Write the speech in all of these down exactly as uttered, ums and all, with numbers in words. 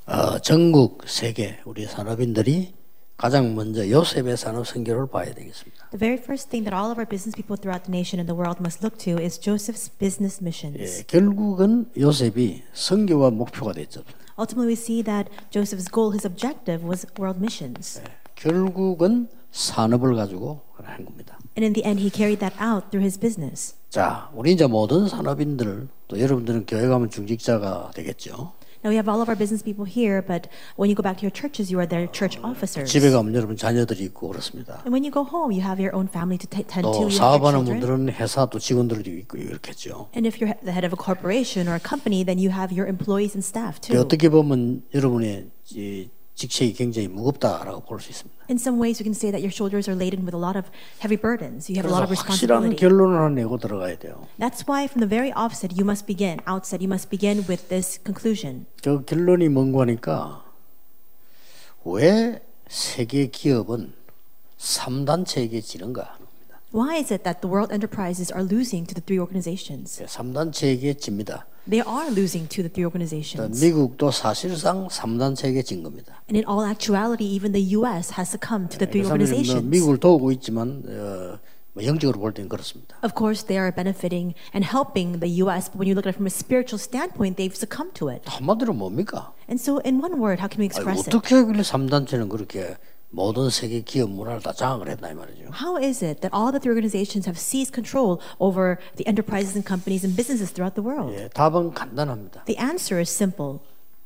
어, 전국 세계 우리 산업인들이 가장 먼저 요셉의 산업 선교를 봐야 되겠습니다. The very first thing that all of our business people throughout the nation and the world must look to is Joseph's business missions. 예, 결국은 요셉이 선교가 목표가 됐죠. Ultimately, we see that Joseph's goal, his objective, was world missions. 예, 결국은 산업을 가지고 한 겁니다. And in the end, he carried that out through his business. 자, 우리 이제 모든 산업인들 또 여러분들은 교회 가면 중직자가 되겠죠. Now we have all of our business people here, but when you go back to your churches, you are their church officers. 집에 가면 여러분 자녀들이 있고 그렇습니다. And when you go home, you have your own family to t- tend to. 또 You have your 사업하는 children. 분들은 회사 또 직원들도 있고 이렇겠죠. And if you're the head of a corporation or a company, then you have your employees and staff too. 어떻게 보면 여러분의 이 직책이 굉장히 무겁다라고 볼 수 있습니다. In some ways, you can say that your shoulders are laden with a lot of heavy burdens. You have a lot 그래서 of 확실한 responsibility. 결론을 하나 내고 들어가야 돼요. That's why, from the very offset, you must begin. Outset, you must begin with this conclusion. 그 결론이 뭔가 하니까 왜 세계 기업은 삼 단체에게 지는가? Why is it that the world enterprises are losing to the three organizations? 삼 단체에게 집니다. They are losing to the three organizations. 미국도 사실상 삼 단체에게 진 겁니다. And in all actuality, even the U S has succumbed to the three 뭐 organizations. 미국을 도우고 있지만 어, 뭐 영적으로 볼 때는 그렇습니다. Of course, they are benefiting and helping the U S, but when you look at it from a spiritual standpoint, they've succumbed to it. 한마디로 뭡니까? And so, in one word, how can we 아니, express it? 어떻게 하길래 삼 단체는 그렇게 모든 세계 기업 문화를 다 장악을 했나 이 말이죠. How is it that all the three organizations have seized control over the enterprises and companies and businesses throughout the world? 예, 답은 간단합니다. The answer is simple.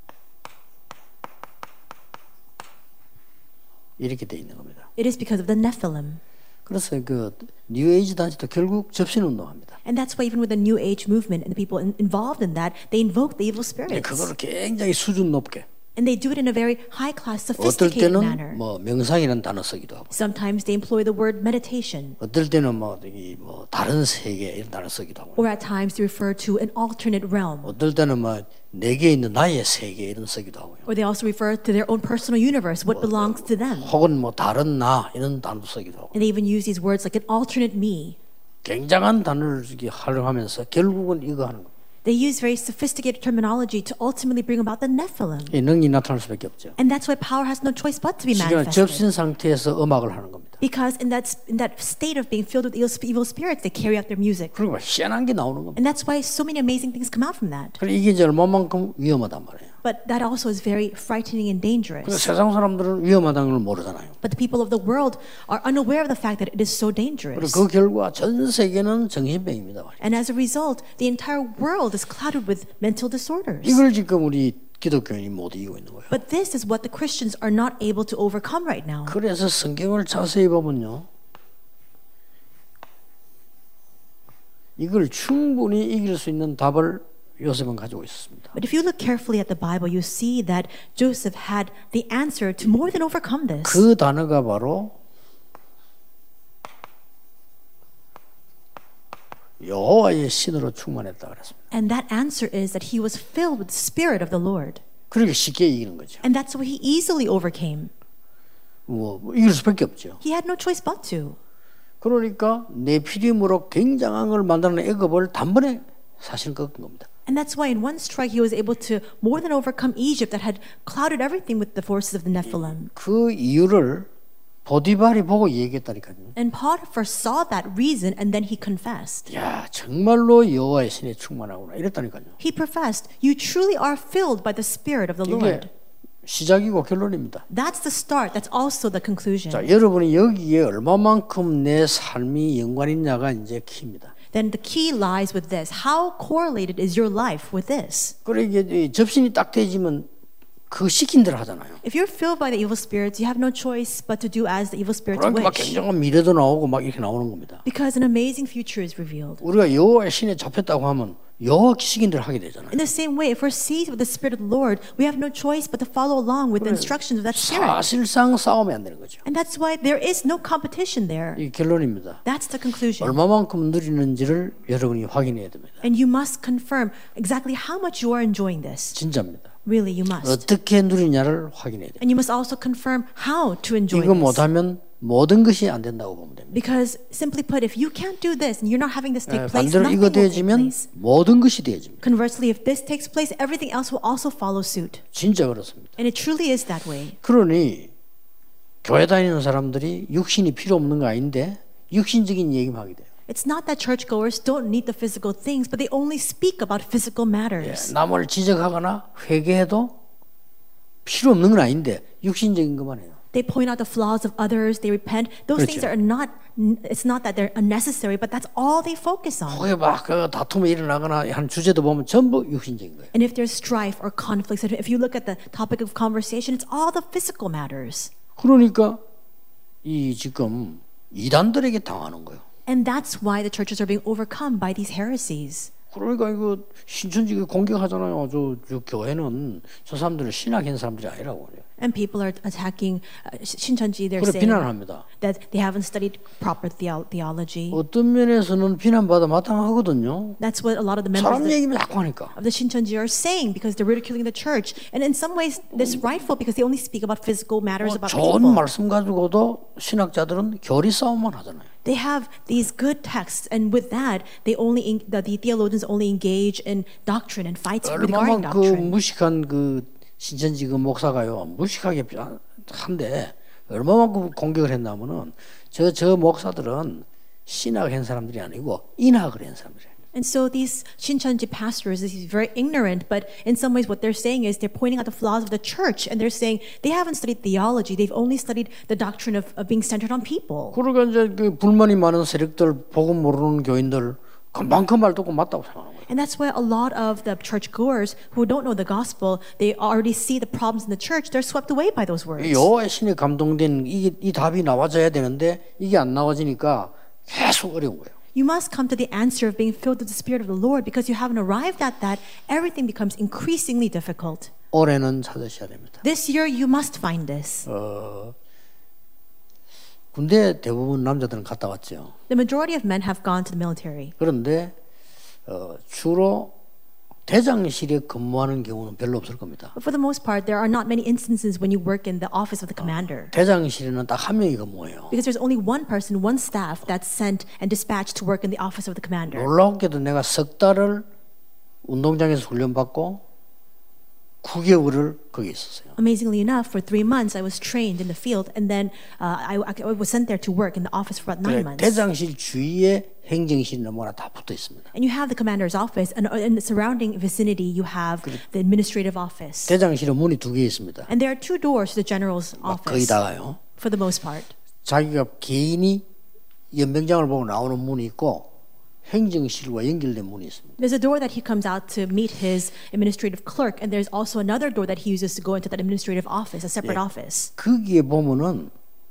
이렇게 돼 있는 겁니다. It is because of the Nephilim. 그래서 그 뉴에이지 단체도 결국 접신 운동합니다. And that's why even with the New Age movement and the people in, involved in that, they invoke the evil 예, spirits. 그거를 굉장히 수준 높게. And they do it in a very high-class, 어떨 sophisticated 때는 manner. 뭐 명상이라는 단어 쓰기도 하고, Sometimes they employ the word meditation. 어떨 때는 뭐, 이 뭐 다른 세계 이런 단어 쓰기도 하고, Or at times they refer to an alternate realm. 어떨 때는 뭐 내게 있는 나의 세계 이런 쓰기도 하고요. Or they also refer to their own personal universe, what belongs to them. 혹은 뭐 다른 나 이런 단어도 쓰기도 하고. And they even use these words like an alternate me. 굉장한 단어를 이렇게 활용하면서 결국은 이거 하는 거예요. They use very sophisticated terminology to ultimately bring about the Nephilim. 이 능이 나타날 수밖에 없죠. And that's why power has no choice but to be 지금 manifested. 접신 상태에서 음악을 하는 겁니다. Because in that, in that state of being filled with evil, evil spirits, they carry out their music. 그리고 희한한 게 나오는 겁니다. And that's why so many amazing things come out from that. 그리고 이게 이제 얼마만큼 위험하단 말이에요. But that also is very frightening and 그래서 dangerous. 세상 사람들은 위험하다는 걸 모르잖아요. But the people of the world are unaware of the fact that it is so 그리고 dangerous. 그 결과 전 세계는 정신병입니다. And as a result, the entire world is clouded with mental disorders. 이걸 지금 우리 기독교인이 못 이기고 있는 거예요. But this is what the Christians are not able to overcome right now. 그래서 성경을 자세히 보면요, 이걸 충분히 이길 수 있는 답을 요셉은 가지고 있었습니다. But if you look carefully at the Bible, you see that Joseph had the answer to more than overcome this. 그 단어가 바로 여호와의 신으로 충만했다 그랬습니다. And that answer is that he was filled with the Spirit of the Lord. 그렇게 쉽게 이기는 거죠. And that's why he easily overcame. 뭐, 뭐 이길 수밖에 없죠. He had no choice but to. 그러니까 네피림으로 굉장한 걸 만드는 애굽을 단번에 사실 꺾은 겁니다. And that's why in one strike he was able to more than overcome Egypt that had clouded everything with the forces of the Nephilim. 그 이유를 보디발이 보고 얘기했다니까요. And Potiphar saw that reason and then he confessed. 야, 정말로 여호와의 신에 충만하구나 이랬다니까요. He professed, "You truly are filled by the Spirit of the 이게 Lord." 시작이고 결론입니다. That's the start. That's also the conclusion. 자, 여러분이 여기에 얼마만큼 내 삶이 연관 있냐가 이제 키입니다. Then the key lies with this. How correlated is your life with this? 그러니까 이게 접신이 딱 되지면 그 시킨 대로 하잖아요. If you're filled by the evil spirits, you have no choice but to do as the evil spirits 그러니까 막 wish. 굉장한 미래도 나오고 막 이렇게 나오는 겁니다. Because an amazing future is revealed. 우리가 여호와의 신에 잡혔다고 하면 여호와 시킨 대로 하게 되잖아요. In the same way, if we're seized with the Spirit of the Lord, we have no choice but to follow along with the instructions of that Spirit. 사실상 싸움이 안 되는 거죠. And that's why there is no competition there. 이 결론입니다. That's the conclusion. 얼마만큼 누리는지를 여러분이 확인해야 됩니다. And you must confirm exactly how much you are enjoying this. 진짜입니다. Really, you must. 어떻게 누리냐를 확인해야 돼요. And you must also confirm how to enjoy 이거 this. 못하면 모든 것이 안 된다고 보면 됩니다. Because simply put, if you can't do this and you're not having this take 예, place, 반대로 nothing 이거 will take 되어지면 place. 모든 것이 되어집니다. Conversely, if this takes place, everything else will also follow suit. 진짜 그렇습니다. And it truly is that way. 그러니 교회 다니는 사람들이 육신이 필요 없는 거 아닌데 육신적인 얘기만 하게 돼요. It's not that churchgoers don't need the physical things, but they only speak about physical 예, matters. 남을 지적하거나 회개해도 필요 없는 건 아닌데 육신적인 것만 해요. They point out the flaws of others, they repent. Those things 그렇죠. are not, it's not that they're unnecessary, but that's all they focus on. 거기에 막 그 다툼이 일어나거나 한 주제도 보면 전부 육신적인 거예요. And if there's strife or conflicts, if you look at the topic of conversation, it's all the physical matters. 그러니까 이 지금 이단들에게 당하는 거예요. And that's why the churches are being overcome by these heresies. 그러니까 이거 신천지가 공격하잖아요. 저, 저 교회는 저 사람들은 신학인 사람들이 아니라고 그래요. And people are attacking uh, Shincheonji. They're 그래 saying 비난합니다. that they haven't studied proper theo- theology. 어떤 면에서는 비난받아 마땅하거든요. That's what a lot of the members 사람 of the, 얘기만 자꾸 하니까. of the Shincheonji are saying because they're ridiculing the church. And in some ways, this is rightful because they only speak about physical matters 어, about 좋은 people. 말씀 가지고도 신학자들은 교리 싸움만 하잖아요. They have these good texts, and with that, they only en- the, the theologians only engage in doctrine and fights regarding 얼마나 그 doctrine. 무식한 그 신천지 그 목사가요. 무식하게 한데 얼마만큼 공격을 했냐면은 저 저 목사들은 신학한 사람들이 아니고 인학을 한 사람들이에요. And so these Shincheonji pastors, this is very ignorant, but in some ways what they're saying is they're pointing out the flaws of the church, and they're saying they haven't studied theology, they've only studied the doctrine of, of being centered on people. 그러니까 이제 그 불만이 많은 세력들, 복음 모르는 교인들 금방 그 말 듣고 맞다고 생각하는 거예요. And that's why a lot of the churchgoers who don't know the gospel, they already see the problems in the church, they're swept away by those words. 여호와의 신에 감동된 이, 이 답이 나와줘야 되는데 이게 안 나와지니까 계속 어려운 거예요. You must come to the answer of being filled with the Spirit of the Lord, because you haven't arrived at that, everything becomes increasingly difficult. 올해는 찾으셔야 됩니다. This year, you must find this. 어, 군대 대부분 남자들은 갔다 왔죠. The majority of men have gone to the military. 그런데 어, 주로 대장실에 근무하는 경우는 별로 없을 겁니다. But for the most part, there are not many instances when you work in the office of the commander. 대장실에는 딱 한 명이 근무해요. Because there's only one person, one staff that's sent and dispatched to work in the office of the commander. 놀랍게도 내가 석 달을 운동장에서 훈련받고 구 개월을 거기 있었어요. Amazingly enough, for three months I was trained in the field, and then uh, I, I was sent there to work in the office for about nine months. 대장실 주위에 행정실이 너무나 다 붙어 있습니다. And you have the commander's office, and in the surrounding vicinity you have the administrative office. 대장실에 문이 두 개 있습니다. And there are two doors to the general's 막 거의 office, 다가요. for the most part. 자기가 개인이 연병장을 보고 나오는 문이 있고 행정실과 연결된 문이 있습니다. There's a door that he comes out to meet his administrative clerk, and there's also another door that he uses to go into that administrative office, a separate 예. office. 거기에 보면은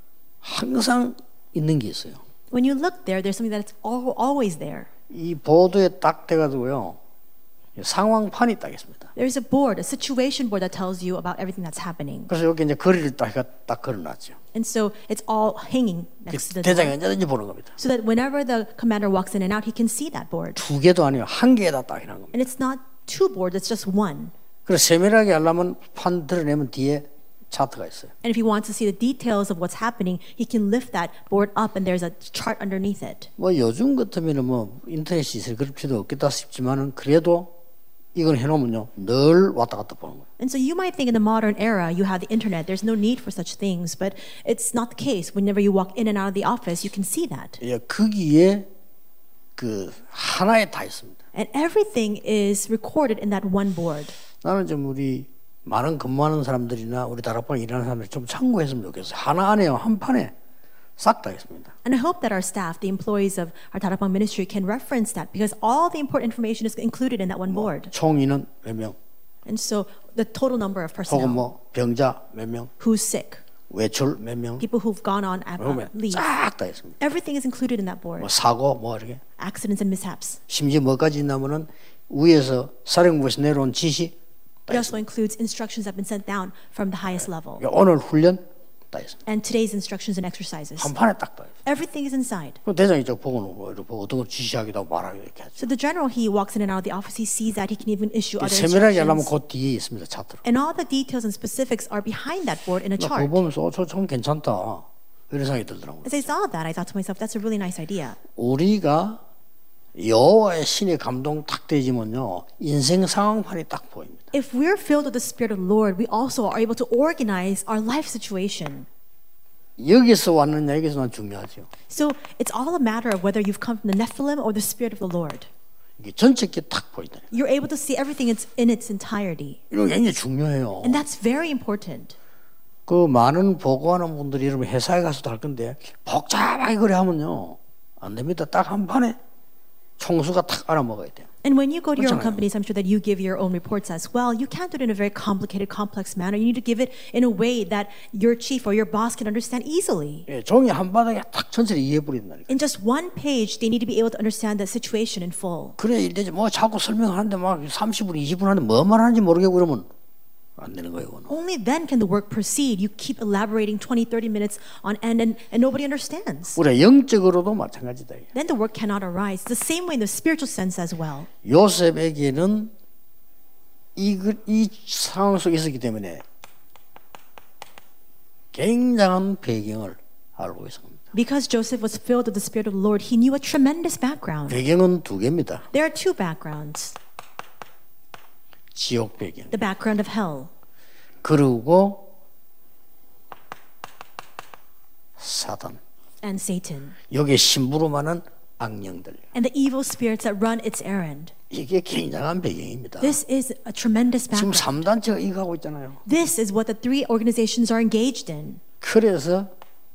항상 있는 게 있어요. When you look there, there's something that's al- always there. 이 보도에 딱 돼가지고요 상황판이 딱 있습니다. There's a board, a situation board that tells you about everything that's happening. 그래서 여기 이제 거리를 딱, 딱 걸어놨죠. And so it's all hanging next to the 대장이 door, 언제든지 보는 겁니다. so that whenever the commander walks in and out, he can see that board. 두 개도 아니고 한 개에다 딱 해놓은 겁니다. And it's not two boards, it's just one. 그래서 세밀하게 하려면 판 드러내면 뒤에 차트가 있어요. And if he wants to see the details of what's happening, he can lift that board up and there's a chart underneath it. 뭐 요즘 같으면은 뭐 인터넷이 있을 그럴 필요도 없겠다 싶지만은 그래도 이걸 해놓으면요 늘 왔다 갔다 보는 거예요. And so you might think in the modern era you have the internet, there's no need for such things, but it's not the case. Whenever you walk in and out of the office, you can see that. 예, 거기에 그 하나에 다 있습니다. And everything is recorded in that one board. 나는 좀 우리 많은 근무하는 사람들이나 우리 다락방에 일하는 사람들 좀 참고했으면 좋겠어요. 하나 안에요 한 판에 싹 다 있습니다. And I hope that our staff, the employees of our Tarapang ministry, can reference that because all the important information is included in that one board. 총인은 몇 명, And so the total number of 혹은 personnel, 뭐 병자 몇 명, who's sick, 외출 몇 명, people who've gone on ab- uh, 그러면 leave, 싹 다 있습니다. everything is included in that board. 뭐 사고 뭐 이렇게 Accidents and mishaps. 심지어 뭐까지 있냐면은 위에서 사령부에서 내려온 지시 It also includes instructions that have been sent down from the highest level. 오늘 훈련 다 있습니다. And today's instructions and exercises. 한 판에 딱 다 있어요. Everything is inside. 그 대장이 저 보고 뭐 이렇게 보고 어떤 걸 지시하기도 하고 말하기도 이렇게 하죠. So the general, he walks in and out of the office, he sees that, he can even issue other 세밀하게 하려면 instructions. 그 뒤에 있습니다 차트로. And all the details and specifics are behind that board in a 나 그거 chart. 보면서 어, 저 참 괜찮다. 이런 생각이 들더라고요. As I saw that, I thought to myself, that's a really nice idea. 우리가 여호와의 신의 감동 딱 되지면요, 인생 상황판이 딱 보입니다. If we're filled with the Spirit of the Lord, we also are able to organize our life situation. 여기서 왔느냐 여기서 난 중요하죠. So it's all a matter of whether you've come from the Nephilim or the Spirit of the Lord. 이게 전체게 딱 보이다. You're able to see everything in its entirety. 이런 게 굉장히 중요해요. And that's very important. 그 많은 보고하는 분들이 여러분 회사에 가서도 할 건데 복잡하게 그래 하면요 안 됩니다. 딱 한 판에 총수가 딱 알아먹어야 돼요. And when you go to your own 그렇잖아요. companies, I'm sure that you give your own reports as well. You can't do it in a very complicated, complex manner. You need to give it in a way that your chief or your boss can understand easily. 예, 종이 한 바닥에 딱 전체를 이해해 버린다니까. In just one page, they need to be able to understand the situation in full. 그래 이제 뭐 자꾸 설명하는데 막 삼십 분, 이십 분 하는데 뭐 말하는지 모르겠고 그러면 안 되는 거예요. 그거는. Only then can the work proceed. You keep elaborating twenty, thirty minutes on end and, and nobody understands. 우리 영적으로도 마찬가지다. Then the work cannot arise. It's the same way in the spiritual sense as well. 요셉에게는 이, 이 상황 속에 있었기 때문에 굉장한 배경을 알고 있습니다. Because Joseph was filled with the Spirit of the Lord, he knew a tremendous background. 배경은 두 개입니다. There are two backgrounds. 지옥 배경. The background of hell. 그리고 사단. And Satan. 여기에 심부름하는 악령들. And the evil spirits that run its errand. 이게 굉장한 배경입니다. This is a tremendous 지금 background. 삼 단체가 이거 하고 있잖아요. This is what the three organizations are engaged in. 그래서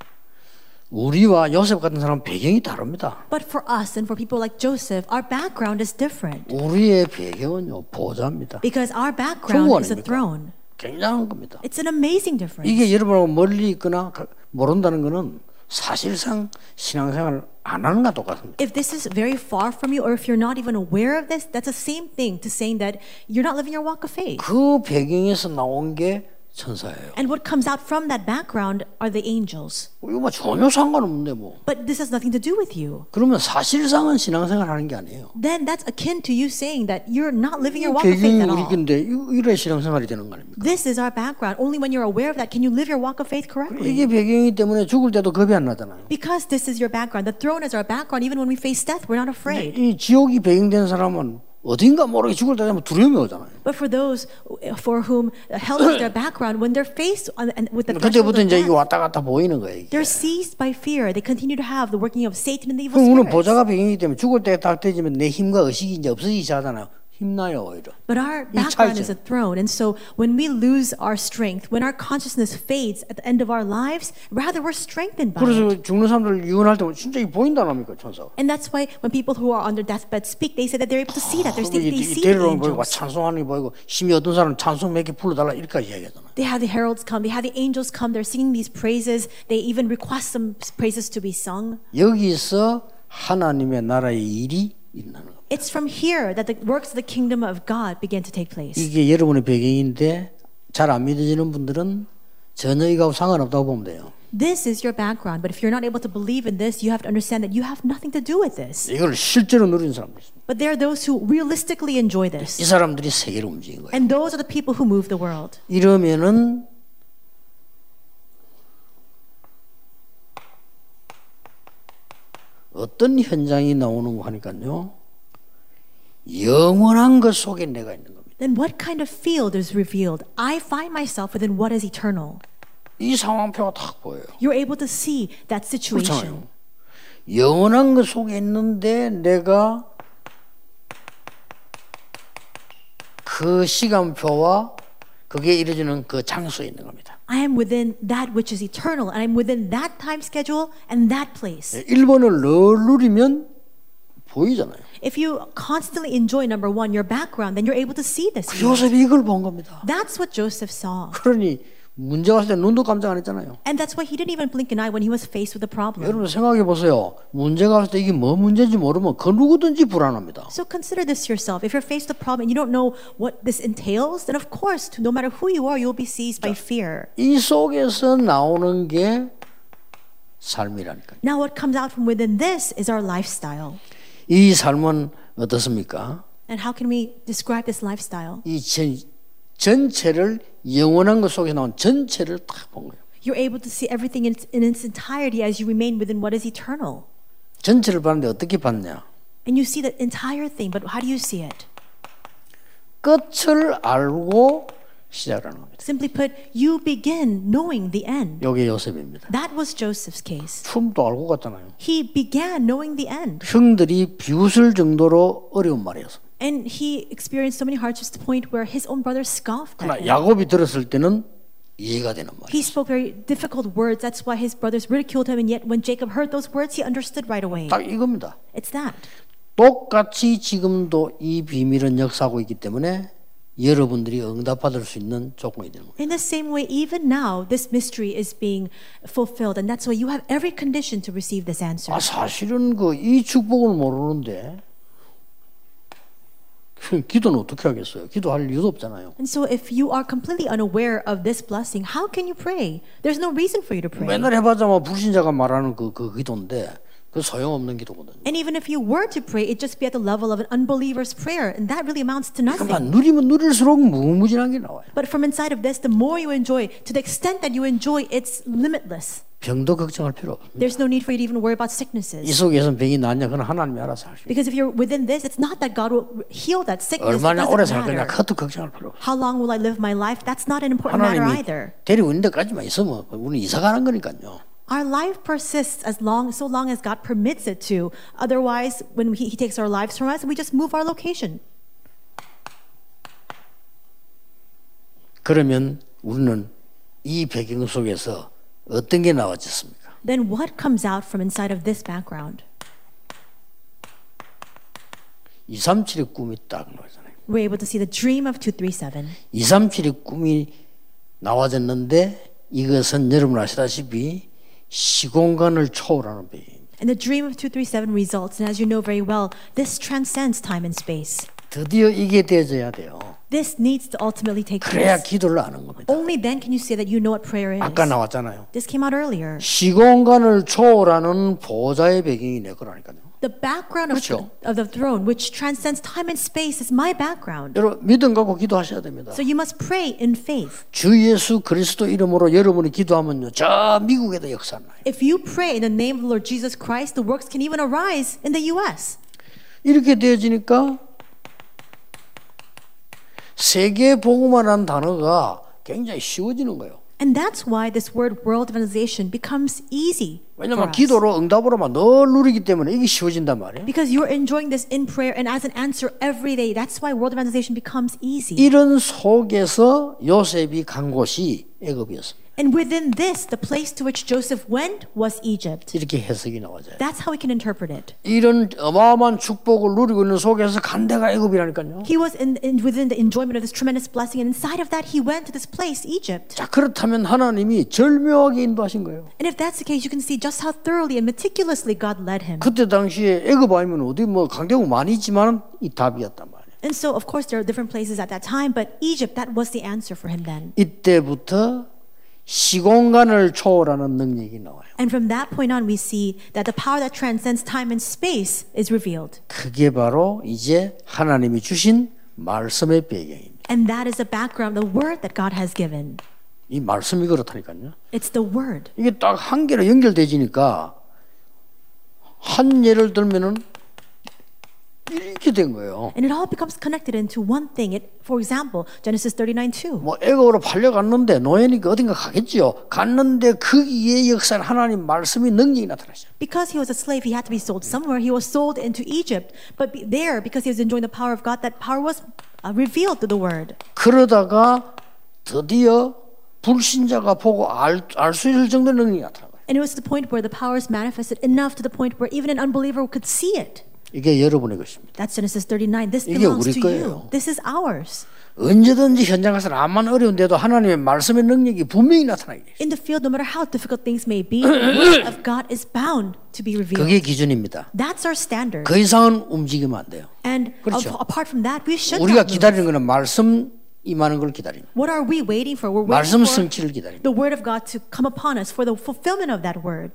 우리와 요셉 같은 사람은 배경이 다릅니다. But for us and for people like Joseph, our background is different. 우리의 배경은요 보좌입니다. Because our background is a 아닙니까? throne. 굉장한 겁니다. It's an amazing difference. 이게 여러분하고 멀리 있거나 모른다는 것은 사실상 신앙생활을 안 하는 것과 똑같습니다. If this is very far from you or if you're not even aware of this, that's the same thing to saying that you're not living your walk of faith. 그 배경에서 나온 게 천사예요. And what comes out from that background are the angels. 이거 뭐 전혀 상관없는데 뭐. But this has nothing to do with you. 그러면 사실상은 신앙생활 하는 게 아니에요. Then that's akin to you saying that you're not living your walk of 배경이 faith at 우리 all. 건데 이래 신앙생활이 되는 거 아닙니까? This is our background. Only when you're aware of that can you live your walk of faith correctly. 이게 배경이기 때문에 죽을 때도 겁이 안 나잖아요. Because this is your background. The throne is our background. Even when we face death, we're not afraid. 이 지옥이 배경된 사람은 어딘가 모르게 죽을 때 되면 두려움이 오잖아요. But for those for whom hell is their background, when they're faced on, with the threshold 그때부터 of 이제 이게 death, 왔다 갔다 보이는 거예요. 이게. they're seized by fear. They continue to have the working of Satan and the evil 그럼 우리는 spirits. 보좌가 배경이기 때문에 죽을 때 딱 되지면 내 힘과 의식이 이제 없어지기 시작하잖아요. 힘나요 오히려. But our 이 background 차이죠. is a throne, and so when we lose our strength, when our consciousness fades at the end of our lives, rather we're strengthened by it. 그래서 죽는 사람들 유언할 때 진짜 이게 보인다랍니까 천사가. And that's why when people who are on their deathbed speak, they say that they're able to see that. They're 그럼 they, they 이 see the 데리러 보이고 angels. 찬송하는 게 보이고 심히 어떤 사람은 찬송 몇 개 불러달라 이렇게까지 이야기하잖아요. They have the heralds come. They have the angels come. They're singing these praises. They even request some praises to be sung. 여기서 하나님의 나라의 일이 있는 겁니다. It's from here that the works of the kingdom of God begin to take place. 이게 여러분의 배경인데 잘 안 믿어지는 분들은 전혀 이거하고 상관없다고 보면 돼요. This is your background, but if you're not able to believe in this, you have to understand that you have nothing to do with this. 이걸 실제로 누리는 사람들 있습니다. But there are those who realistically enjoy this. 이 사람들이 세계를 움직인 거예요. And those are the people who move the world. 이러면은 어떤 현장이 나오는 거 하니까요. 영원한 것 속에 내가 있는 겁니다. Then what kind of field is revealed? I find myself within what is eternal. 이 상황표가 딱 보여요. You're able to see that situation. 그렇잖아요. 영원한 것 속에 있는데 내가 그 시간표와 그게 이루어지는 그 장소에 있는 겁니다. I am within that which is eternal, and I'm within that time schedule and that place. 일 번을 늘 누리면 보이잖아요. If you constantly enjoy number one, your background, then you're able to see this. 요셉이 이걸 본 겁니다. That's what Joseph saw. 그러니 문제 왔을 때 눈도 깜짝 안 했잖아요. And that's why he didn't even blink an eye when he was faced with a problem. 여러분 생각해 보세요. 문제가 왔을 때 이게 뭐 문제인지 모르면 그 누구든지 불안합니다. So consider this yourself. If you're faced with a problem and you don't know what this entails, then of course, no matter who you are, you'll be seized by fear. 이 속에서 나오는 게 삶이라니까요. Now what comes out from within this is our lifestyle. 이 삶은 어떻습니까? And how can we describe this lifestyle? 이 전, 전체를 영원한 것 속에 나온 전체를 딱 본 거예요. you're able to see everything in its, in its entirety as you remain within what is eternal. 전체를 봤는데 어떻게 봤냐? And you see the entire thing, but how do you see it? 끝을 알고 시작하는 겁니다. Simply put, you begin knowing the end. 이게 요셉입니다. That was Joseph's case. 춤도 알고 갔잖아요. He began knowing the end. 형들이 비웃을 정도로 어려운 말이었어. And he experienced so many hardships to the point where his own brothers scoffed at 그러나 him. 야곱이 들었을 때는 이해가 되는 말이에요. He spoke very difficult words. That's why his brothers ridiculed him. And yet when Jacob heard those words, he understood right away. 딱 이겁니다. It's that. 똑같이 지금도 이 비밀은 역사하고 있기 때문에 여러분들이 응답받을 수 있는 조건이 되는 거예요. In the same way, even now, this mystery is being fulfilled. And that's why you have every condition to receive this answer. 아 사실은 그 이 축복을 모르는데 기도는 어떻게 하겠어요? 기도할 이유도 없잖아요. And so if you are completely unaware of this blessing, how can you pray? There's no reason for you to pray. 맨날 해봤자 뭐 불신자가 말하는 그, 그 기도인데 그 소용없는 기도거든요. And even if you were to pray, it'd just be at the level of an unbeliever's prayer. And that really amounts to 그러니까 nothing. 누리면 누릴수록 무궁무진한 게 나와요. But from inside of this, the more you enjoy, to the extent that you enjoy, it's limitless. 병도 걱정할 필요 없습니다. There's no need for you to even worry about 이 sicknesses. 속에서는 병이 낫냐 그건 하나님이 알아서 하시고 Because if you're within this, it's not that God will heal that sickness. It 얼마나 오래 doesn't 살 거냐 matter. 그것도 걱정할 필요 없어요. How long will I live my life? That's not an important matter 하나님이 either. 데리고 있는 데까지만 있으면 우리는 이사 가는 거니까요. Our life persists as long, so long as God permits it to. Otherwise, when he, he takes our lives from us, we just move our location. 그러면 우리는 이 배경 속에서 어떤 게 나와졌습니까? Then what comes out from inside of this background? 이삼칠의 꿈이 딱 나오잖아요. We're able to see the dream of two three seven. 이삼칠의 꿈이 나와졌는데 이것은 여러분 아시다시피 시공간을 초월하는 배경입니다. And the dream of two three seven results, and as you know very well, this transcends time and space. 드디어 이게 되어져야 돼요. This needs to ultimately take 그래야 place. 기도를 아는 겁니다. Only then can you say that you know what prayer is. 아까 나왔잖아요. This came out earlier. 시공간을 초월하는 보좌의 배경이 내 거라니까요. The background of, 그렇죠. of the throne, which transcends time and space, is my background. 여러분 믿음 갖고 기도하셔야 됩니다. So you must pray in faith. 주 예수 그리스도 이름으로 여러분이 기도하면요, 저 미국에도 역사 나요. If you pray in the name of the Lord Jesus Christ, the works can even arise in the U S. 이렇게 되어지니까 세계 복음화라는 단어가 굉장히 쉬워지는 거예요. And that's why this word world evangelization becomes easy for 왜냐하면 us. 기도로 응답으로만 늘 누리기 때문에 이게 쉬워진단 말이에요. Because you're enjoying this in prayer and as an answer every day. That's why world evangelization becomes easy. 이런 속에서 요셉이 간 곳이 애굽이었습니다. And within this, the place to which Joseph went was Egypt. 이렇게 해석이 나와져요. That's how we can interpret it. 이런 어마어마한 축복을 누리고 있는 속에서 간 데가 애굽이라니까요. He was in, in within the enjoyment of this tremendous blessing, and inside of that, he went to this place, Egypt. 자, 그렇다면 하나님이 절묘하게 인도하신 거예요. And if that's the case, you can see just how thoroughly and meticulously God led him. 그때 당시에 애굽 아니면 어디 뭐 강대국 많이 있지만 이 답이었단 말이에요. And so, of course, there are different places at that time, but Egypt, that was the answer for him then. 이때부터 시공간을 초월하는 능력이 나와요. And from that point on, we see that the power that transcends time and space is revealed. 그게 바로 이제 하나님이 주신 말씀의 배경입니다. And that is the background, the word that God has given. 이 말씀이 그렇다니까요. It's the word. 이게 딱 한 개로 연결되지니까 한 예를 들면은 이렇게 된 거예요. And it all becomes connected into one thing. It, for example, Genesis thirty-nine two. 뭐 애굽으로 팔려갔는데 노예니까 어딘가 가겠지요. 갔는데 거기에 역사는 하나님 말씀이 능력이 나타나죠. Because he was a slave, he had to be sold somewhere. He was sold into Egypt. But be- there, because he was enjoying the power of God, that power was uh, revealed through the word. 그러다가 드디어 불신자가 보고 알 수 있을 정도의 능력이 나타나요. And it was to the point where the power is manifested enough to the point where even an unbeliever could see it. 이게 여러분의 것입니다. That's Genesis thirty-nine. This 이게 belongs 우리 to 거예요. you. This is ours. 언제든지 현장 가서 암만 어려운데도 하나님의 말씀의 능력이 분명히 나타나게 돼요. In the field, no matter how difficult things may be, the word of God is bound to be revealed. 그게 기준입니다. That's our standard. 그 이상은 움직이면 안 돼요. And 그렇죠. a- apart from that, we should 우리가 not move. 기다리는 것은 말씀 임하는 걸 기다립니다. What are we waiting for? We're waiting 말씀 for 성취를 기다립니다. the word of God to come upon us, for the fulfillment of that word.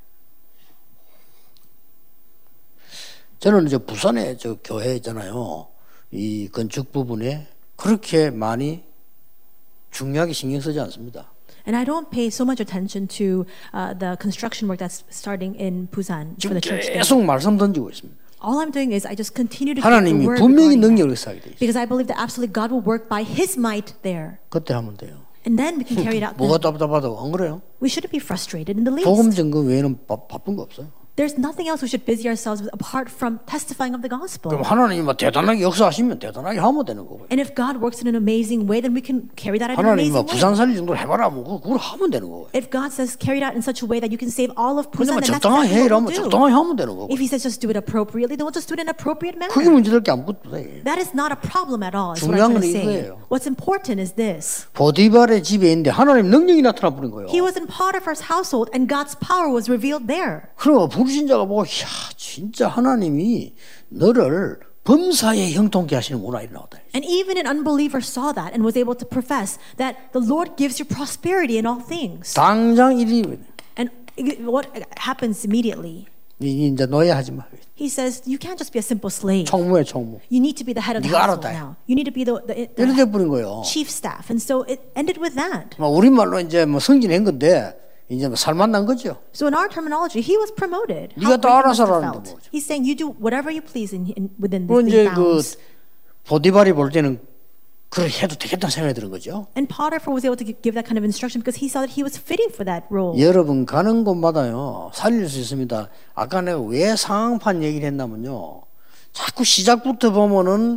저는 이제 부산에 저 교회 있잖아요. 이 건축 부분에 그렇게 많이 중요하게 신경 쓰지 않습니다. And I don't pay so much attention to uh, the construction work that's starting in Busan for 지금 the church there. 계속 말씀 던지고 있습니다. All I'm doing is I just continue to give the 하나님이 word 분명히 regarding that. 능력을 쌓게 돼 있어요. Because I believe that absolutely God will work by His might there. 그때 하면 돼요. And then we can carry it out. 뭐가 then. 답답하다고 안 그래요? We shouldn't be frustrated in the 복음 least. 전거 외에는 바, 바쁜 거 없어요. There's nothing else we should busy ourselves with apart from testifying of the gospel. 그럼 하나님이 막 대단하게 역사하시면 대단하게 하면 되는 거고요. And if God works in an amazing way, then we can carry that out in an 하나님이 막 amazing way. 부산 살릴 정도로 해봐라 뭐 그걸 하면 되는 거고요. If God says carry it out in such a way that you can save all of 근데 뭐 Busan, then that's 적당하게 해 exactly 이러면 what we'll do. 적당하게 하면 되는 거고. If He says just do it appropriately, then we'll just do it in an appropriate 그게 manner. 문제될 게 아무것도 없어요. That is not a problem at all. Is what 중요한 건 I'm trying to say. 이거예요. What's important is this. 보디발의 집에 있는데 하나님 능력이 나타나 버린 거예요. He was in Potiphar's household, and God's power was revealed there. 그럼 불신자가 보고 야 진짜 하나님이 너를 범사에 형통케 하시는구나 이래 나오다. And even an unbeliever saw that and was able to profess that the Lord gives you prosperity in all things. 당장 일이 And what happens immediately? 이제 노예하지 마. He says you can't just be a simple slave. 총무에 총무. You need to be the head of the 네가 household 알았다. now. You need to be the, the, 이렇게 the 버린 거예요. chief staff. And so it ended with that. 뭐 우리말로 이제 뭐 승진한 건데 이제 뭐 살만 난 거죠. So in our terminology, he was promoted. 네가 How 다 great he 알아서 must have 하라는 felt. 거죠. He's saying you do whatever you please in, in, within 그 these 이제 그 bounds. 보디발이 볼 때는 그걸 해도 되겠다는 생각이 드는 거죠. And Potiphar was able to give that kind of instruction because he saw that he was fitting for that role. 여러분 가는 곳마다요 살릴 수 있습니다. 아까 내가 왜 상황판 얘기를 했냐면요. 자꾸 시작부터 보면은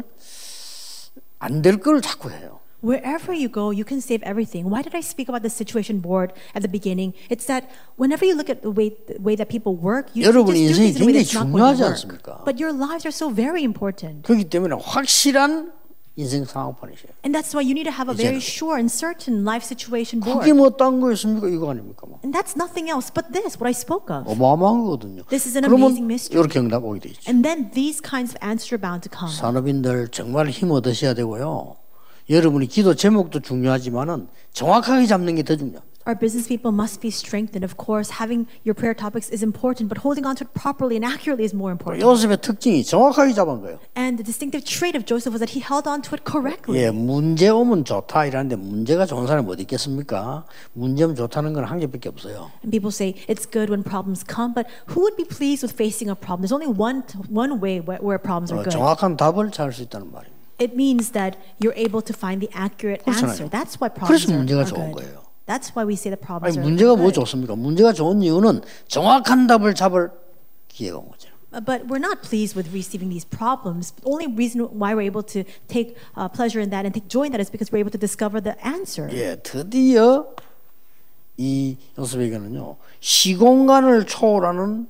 안 될 걸 자꾸 해요. Wherever you go, you can save everything. Why did I speak about the situation board at the beginning? It's that whenever you look at the way the way that people work, you 여러분 just do 인생이 things in a way 굉장히 that's not going 중요하지 to 않습니까? work. But your lives are so very important. 그렇기 때문에 확실한 인생 상황판이세요. And that's why you need to have a very 이제는. sure and certain life situation board. 그게 뭐 딴 거였습니까? 이거 아닙니까? 뭐. And that's nothing else but this, what I spoke of. 어마어마한 거거든요. This is an 그러면 amazing mystery. 이렇게 응답 오게 돼 있죠. And then these kinds of answers are bound to come. 산업인들 정말 힘 얻으셔야 되고요. 여러분이 기도 제목도 중요하지만은 정확하게 잡는 게 더 중요합니다. Our business people must be strengthened. Of course, having your prayer topics is important, but holding on to it properly and accurately is more important. 요셉의 특징이 정확하게 잡은 거예요. And the distinctive trait of Joseph was that he held on to it correctly. 예, 문제 오면 좋다 이러는데 문제가 좋은 사람이 어디 있겠습니까? 문제 오면 좋다는 건 한 개밖에 없어요. And people say it's good when problems come, but who would be pleased with facing a problem? There's only one one way where, where problems 어, are good. 정확한 답을 찾을 수 있다는 말입니다. It means that you're able to find the accurate answer. 그렇잖아요. That's why problems 그래서 are, 문제가 are 좋은 good. 거예요. That's why we say the problems 아니, are 문제가 뭐 good. 좋습니까? 문제가 좋은 이유는 정확한 답을 잡을 기회가 온 거죠. But we're not pleased with receiving these problems. The only reason why we're able to take uh, pleasure in that and take joy in that is because we're able to discover the answer. 예, 드디어 이 요셉에게는요 시공간을 초월하는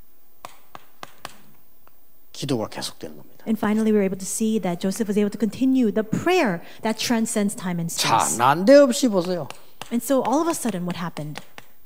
기도가 계속되는 겁니다. And finally, we were able to see that Joseph was able to continue the prayer that transcends time and 자, space. 난데없이 보세요. And so all of a sudden, what happened?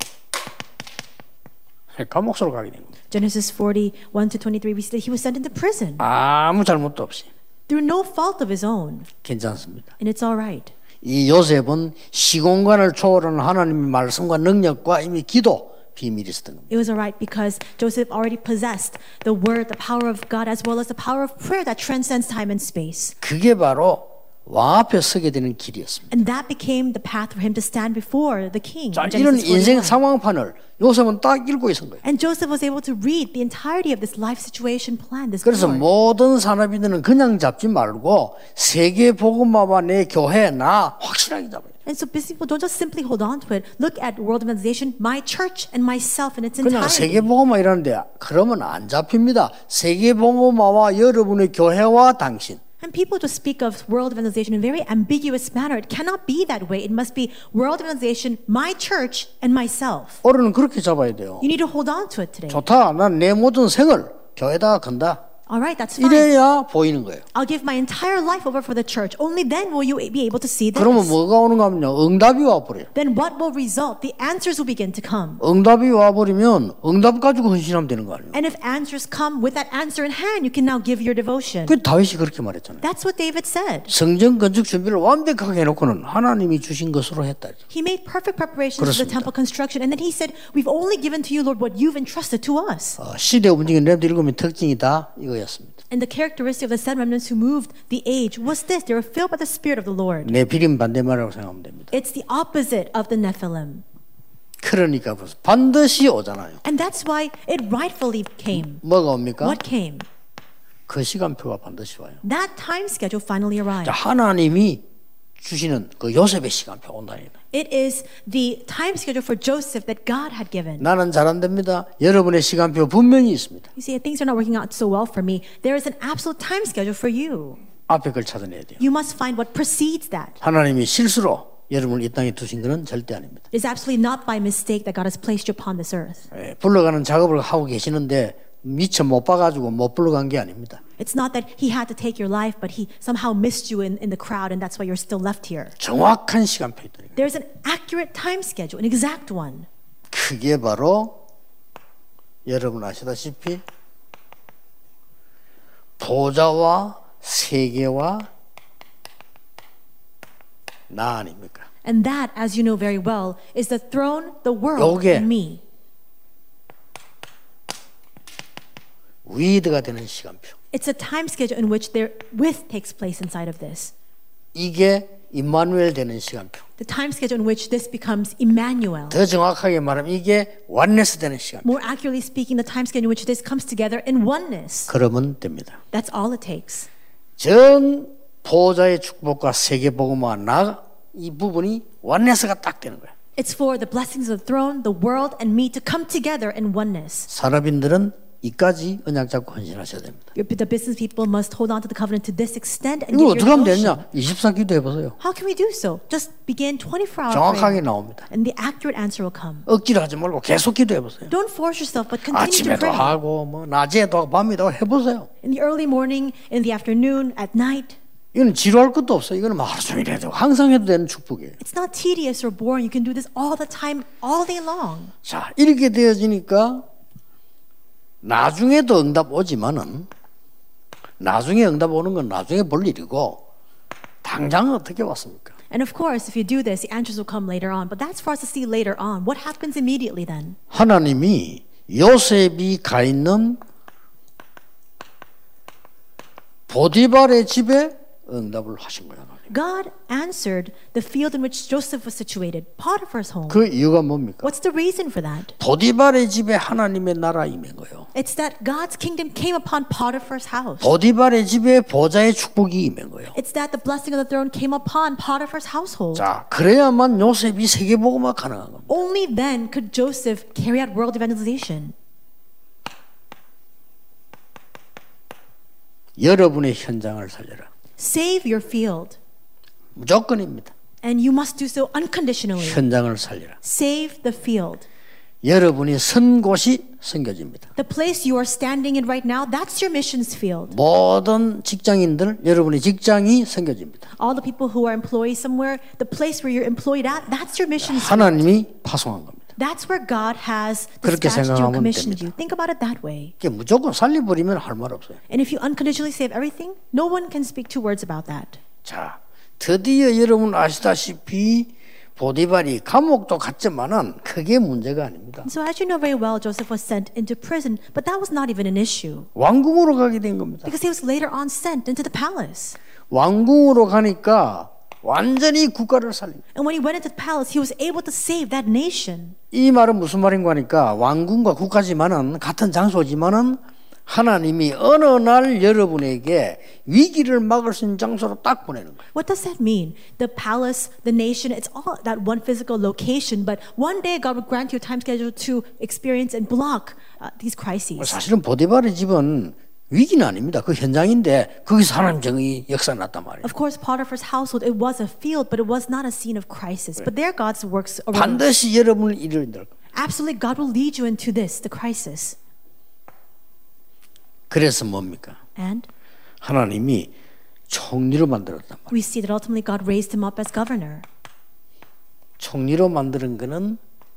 감옥소로 가게 된 겁니다. Genesis forty-one to twenty-three, we see that he was sent into prison 아무 잘못도 없이 through no fault of his own. 괜찮습니다. And it's all right. 이 요셉은 시공간을 초월하는 하나님의 말씀과 능력과 이미 기도 비밀이 있었던 겁니다. It was all right because Joseph already possessed the word, the power of God, as well as the power of prayer that transcends time and space. 그게 바로 왕 앞에 서게 되는 길이었습니다. And that became the path for him to stand before the king. 자, in 이런 Genesis 인생 forty-one. 상황판을 요셉은 딱 읽고 있은 거예요. And Joseph was able to read the entirety of this life situation plan, this 그래서 board. 모든 산업인들은 그냥 잡지 말고 세계 복음화와 내 교회 나 확실하게 잡아요. And so busy people don't just simply hold on to it. Look at World Organization, my church, and myself in its 그냥 entirety. 세계 복음화 이러는데 그러면 안 잡힙니다. 세계 복음화와 여러분의 교회와 당신. And people just speak of World Organization in a very ambiguous manner. It cannot be that way. It must be World Organization, my church, and myself. 올해는 그렇게 잡아야 돼요. You need to hold on to it today. 좋다. 난 내 모든 생을 교회에다가 건다. All right, that's fine. 이래야 보이는 거예요. I'll give my entire life over for the church. Only then will you be able to see this. 그러면 뭐가 오는가 하면요. 응답이 와버려요. Then what will result? The answers will begin to come. 응답이 와버리면 응답 가지고 헌신하면 되는 거 아니에요. And if answers come with that answer in hand, you can now give your devotion. 그 다윗이 그렇게 말했잖아요. That's what David said. 성전 건축 준비를 완벽하게 해놓고는 하나님이 주신 것으로 했다. He made perfect preparations for the 그렇습니다. temple construction, and then he said, "We've only given to you, Lord, what you've entrusted to us." 어, 시대 움직이는 렘드 일곱의 특징이 다 이거였습니다. And the characteristic of the seven remnants who moved the age was this: they were filled by the Spirit of the Lord. 내 비림 반대말이라고 생각하면 됩니다. 겁니다. It's the opposite of the Nephilim. 그러니까 반드시 오잖아요. And that's why it rightfully came. 뭐가 옵니까? What came? 그 시간표가 반드시 와요. That time schedule finally arrived. 자, 하나님이 주시는 그 요셉의 시간표 온다니. It is the time schedule for Joseph that God had given. 나는 잘 안 됩니다. 여러분의 시간표 분명히 있습니다. You see, things are not working out so well for me. There is an absolute time schedule for you. 앞에 걸 찾아내야 돼요. You must find what precedes that. 하나님이 실수로 여러분을 이 땅에 두신 것은 절대 아닙니다. It is absolutely not by mistake that God has placed you upon this earth. 예, 불러가는 작업을 하고 계시는데 미처 못 봐가지고 못 불러간 게 아닙니다. It's not that he had to take your life, but he somehow missed you in, in the crowd, and that's why you're still left here. 정확한 시간표 있다니까. There's an accurate time schedule, an exact one. 그게 바로 여러분 아시다시피 보좌와 세계와 나 아닙니까? And that, as you know very well, is the throne, the world, 요게 and me. 위드가 되는 시간표. It's a time schedule in which their with takes place inside of this. 이게 임마누엘 되는 시간표. The time schedule in which this becomes Emmanuel. 더 정확하게 말하면 이게 원네스 되는 시간표. More accurately speaking, the time schedule in which this comes together in oneness. 그러면 됩니다. That's all it takes. 전 보좌의 축복과 세계 복음과 나 이 부분이 원네스가 딱 되는 거예요. It's for the blessings of the throne, the world, and me to come together in oneness. 산업인들은 이까지 언약 잡고 헌신하셔야 됩니다. Your, the business people must hold on to the covenant to this extent and 이거 give 어떻게 your 하면 devotion. 되냐? 이십사 기도 해보세요. How can we do so? Just begin twenty-four hour 정확하게 prayer, 나옵니다. and the accurate answer will come. 억지로 하지 말고 계속 기도해보세요. Don't force yourself, but continue to 아침에도 pray. 하고 뭐 낮에도 하고 밤에도 하고 해보세요. In the early morning, in the afternoon, at night. 이거는 지루할 것도 없어요. 이거는 하루 종일 해도 항상 해도 되는 축복이에요. It's not tedious or boring. You can do this all the time, all day long. 자, 이렇게 되어지니까 나중에도 응답 오지만은 나중에 응답 오는 건 나중에 볼 일이고 당장 어떻게 왔습니까? And of course, if you do this, the answers will come later on. But that's for us to see later on. What happens immediately then? 하나님이 요셉이 가 있는 보디발의 집에 응답을 하신 거야. God answered the field in which Joseph was situated, Potiphar's home. 그 이유가 뭡니까? What's the reason for that? 보디발의 집에 하나님의 나라 임한 거예요. It's that God's kingdom came upon Potiphar's house. 보디발의 집에 보좌의 축복이 임한 거예요. It's that the blessing of the throne came upon Potiphar's household. 자, 그래야만 요셉이 세계복음화 가능한 겁니다. Only then could Joseph carry out world evangelization. 여러분의 현장을 살려라. Save your field. 무조건입니다. And you must do so unconditionally. 현장을 살려라. Save the field. 여러분이 선 곳이 섬겨집니다. The place you are standing in right now, that's your missions field. 모든 직장인들, 여러분의 직장이 섬겨집니다. All the people who are employees somewhere, the place where you're employed at, that's your missions field. 하나님이 파송한 겁니다. That's where God has 그렇게 dispatched you and 생각하면 commissioned 됩니다. you. Think about it that way. 이게 무조건 살려버리면 할 말 없어요. And if you unconditionally save everything, no one can speak two words about that. 자, 드디어 여러분 아시다시피 보디발이 감옥도 갔지만은 그게 문제가 아닙니다. So as you know very well, Joseph was sent into prison, but that was not even an issue. 왕궁으로 가게 된 겁니다. Because he was later on sent into the palace. 왕궁으로 가니까 완전히 국가를 살린. And when he went into the palace, he was able to save that nation. 이 말은 무슨 말인가 하니까 왕궁과 국가지만은 같은 장소지만은 하나님이 어느 날 여러분에게 위기를 막을 수 있는 장소로 딱 보내는 거예요. What does that mean? The palace, the nation, it's all that one physical location, but one day God will grant you a time schedule to experience and block uh, these crises. 사실은 보디발의 집은 위기는 아닙니다. 그 현장인데 거기서 하나님 정의 역사 났단 말이에요. Of course, Potiphar's household, it was a field, but it was not a scene of crisis. But there God's works arose. 반드시 여러분을 이끌어낼 거예요. Absolutely, God will lead you into this, the crisis. 그래서 뭡니까? And 하나님이 총리로 만들었단 말이에요. we see that ultimately God raised him up as governor. 총리로 만드는 거는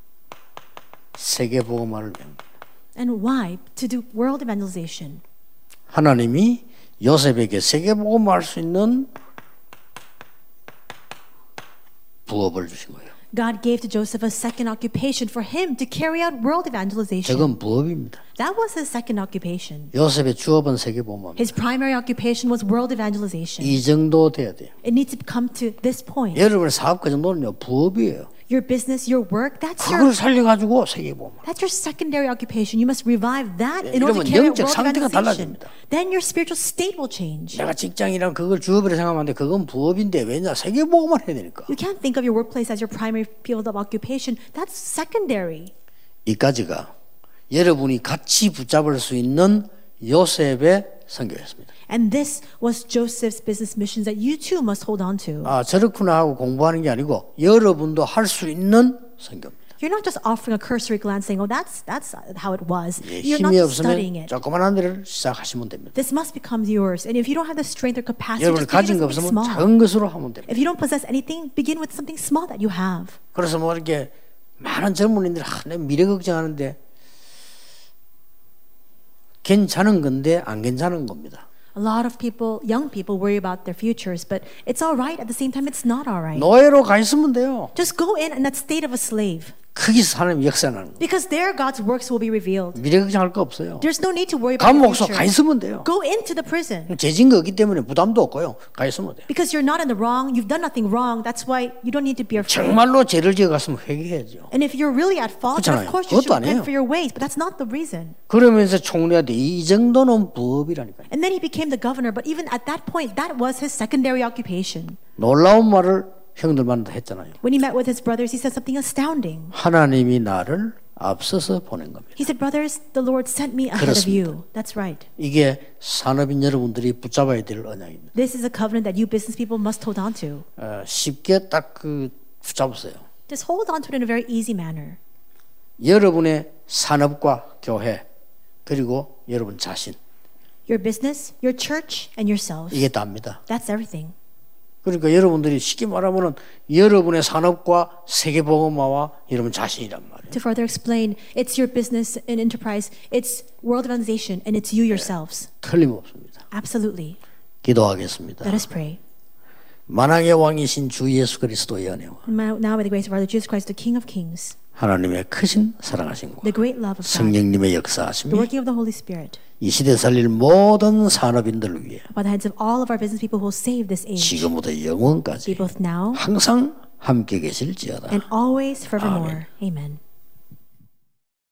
세계 복음화를 위한 거예요. And why? To do world evangelization. 하나님이 요셉에게 세계 복음화할 수 있는 부업을 주신 거예요. God gave to Joseph a second occupation for him to carry out world evangelization. 저건 부업입니다. That was his second occupation. 요셉의 주업은 세계복음입니다. His primary occupation was world evangelization. 이 정도 돼야 돼요. It needs to come to this point. 여러분의 사업 그 정도는요 부업이에요. Your business, your work, that's 그걸 your 살려가지고 세계복음. that's your secondary occupation. You must revive that in order to 이러면 carry out 영적 world 상태가 evangelization. 달라집니다. Then your spiritual state will change. 내가 직장이랑 그걸 주업이라 생각하는데 그건 부업인데 왜냐 세계복음만 해야 되니까. You can't think of your workplace as your primary field of occupation. That's secondary. 이까지가 여러분이 같이 붙잡을 수 있는 요셉의 선교였습니다. And this was Joseph's business missions that you too must hold on to. 아 저렇구나 하고 공부하는 게 아니고 여러분도 할 수 있는 선교입니다. You're not just offering a cursory glance saying, oh, that's, that's how it was. 예, You're not 힘이 studying 없으면 it. 조그만한 데를 시작하시면 됩니다. This must become yours. And if you don't have the strength or capacity, 여러분 just begin 가진 거 with something 없으면 small. 작은 것으로 하면 됩니다. If you don't possess anything, begin with something small that you have. 그래서 뭐 이렇게 많은 젊은이들이 아, 내 미래 걱정하는데 괜찮은 건데 안 괜찮은 겁니다. A lot of people, young people, worry about their futures, but it's all right. At the same time, it's not all right. 노예로 가 있으면 돼요. Just go in in that state of a slave. 거기서 하나님 역사하는 거예요. Because there God's works will be revealed. 미래 걱정할 거 없어요. There's no need to worry about the 감옥소 future. 가 있으면 돼요. Go into the prison. 죄진 거 없기 때문에 부담도 없고요. 가 있으면 돼요. Because you're not in the wrong, you've done nothing wrong. That's why you don't need to be afraid. 정말로 죄를 지어 갔으면 회개해야죠. And if you're really at fault, then 그렇잖아요. of course you should 그것도 repent 아니에요. for your ways. But that's not the reason. 그러면서 총리한테 이 정도는 부업이라니까요. And then he became the governor. But even at that point, that was his secondary occupation. 놀라운 말을 형들만도 했잖아요. When he met with his brothers, he said something astounding. 하나님이 나를 앞서서 보낸 겁니다. He said, brothers, the Lord sent me ahead of you. That's right. 이게 산업인 여러분들이 붙잡아야 될 언약입니다. This is a covenant that you business people must hold on to. 어, 쉽게 딱 그 붙잡으세요. Just hold on to it in a very easy manner. 여러분의 산업과 교회 그리고 여러분 자신 Your business, your church, and yourselves. 이게 답니다. That's everything. 그러니까 여러분들이 쉽게 말하면은 여러분의 산업과 세계복음화와 여러분 자신이란 말이에요. To further explain, it's your business and enterprise, it's world organization, and it's you yourselves. 틀림없습니다. Absolutely. 기도하겠습니다. Let us pray. 만왕의 왕이신 주 예수 그리스도의 은혜와 Now, now by the grace of our Lord Jesus Christ, the King of Kings, 하나님의 크신 사랑하심과 the great love of God, 성령님의 the 역사하심이 working of the Holy Spirit, 이 시대 살릴 모든 산업인들을 위해 by the heads of all of our business people who will save this age, 지금부터 be 영원까지 both now 항상 함께 계실지어다. and always forevermore. Amen.